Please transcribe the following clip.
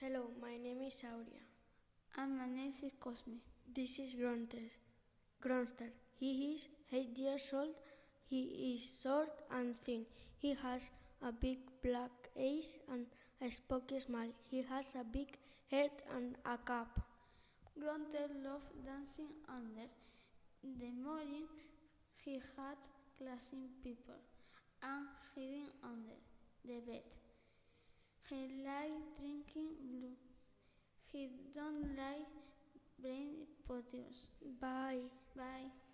Hello, my name is Aurea. And my name is Cosme. This is Gronster. He is 8 years old. He is short and thin. He has a big black eyes and a spooky smile. He has a big head and a cap. Grunter loved dancing under the morning. He had classing people and hiding under the bed. He liked drinking blue. He don't like brain potatoes. Bye. Bye.